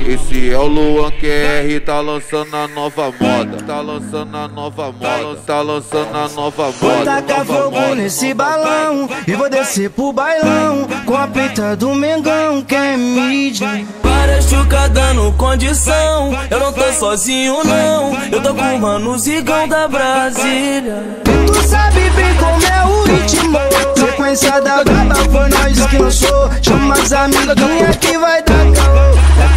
Esse é o Luan QR, tá lançando a nova moda. Tá lançando a nova moda. Tá lançando a nova moda. Vou tacar fogo nesse balão e vou descer pro bailão com a peita do Mengão, que é mídia. Várias chucas dando condição, eu não tô sozinho não, eu tô com o mano Zigão da Brasília. Tu sabe bem como é o ritmo, sequência da braba foi nós que lançou. Chama as amiguinhas que vai dar caô,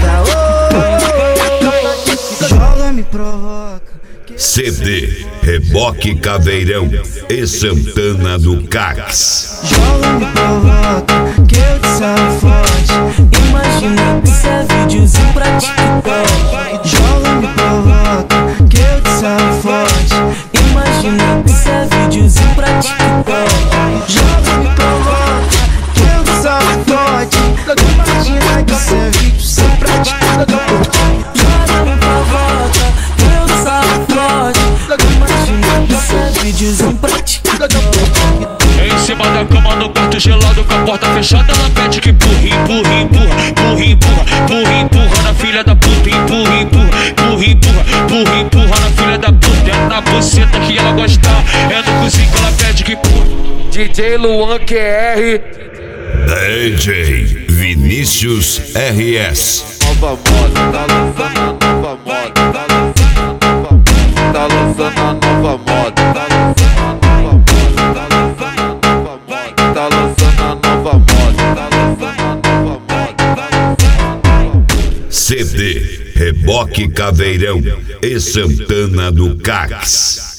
joga, me provoca. CD, Reboque Caveirão e Santana do Cax. Joga, me provoca, que eu te saio forte. Imagina que isso é videozinho pra TikTok. Joga, me provoca, que eu te saio forte. Imagina que isso é videozinho pra TikTok. Joga, me provoca, que eu te saio forte. Imagina que isso é videozinho pra TikTok. Joga, me provoca, que eu saio forte. Imagina que isso é videozinho pra TikTok. Em cima da cama no quarto gelado com a porta fechada, ela pede que empurra, empurra, empurra, empurra, empurra, empurra, empurra na filha da puta, empurra, empurra, empurra, empurra, empurra, empurra na filha da puta. É na buceta que ela gosta, é no cozinho que ela pede que empurra. DJ Luan QR, DJ Vinícius RS. nova moda. Tá lançando a nova moda. Tá lançando a nova moda. Tá lançando a nova moda. Tá lançando a nova moda. Tá lançando a nova moda. CD, Reboque Caveirão e Santana do Cax.